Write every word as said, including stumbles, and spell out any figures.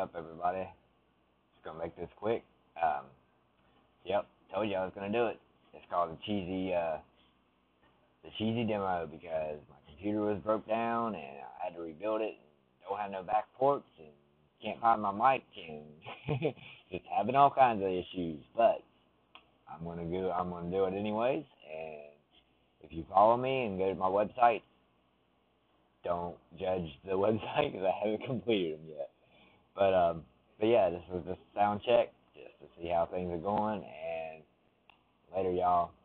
up, everybody? Just gonna make this quick. Um, yep, told you I was gonna do it. It's called the cheesy, uh, the cheesy demo because my computer was broke down and I had to rebuild it. And don't have no back ports and can't find my mic and just having all kinds of issues. But I'm gonna go. I'm gonna do it anyways. And if you follow me and go to my website, don't judge the website because I haven't completed them yet. But um, but yeah, this was just a sound check just to see how things are going. And later, y'all.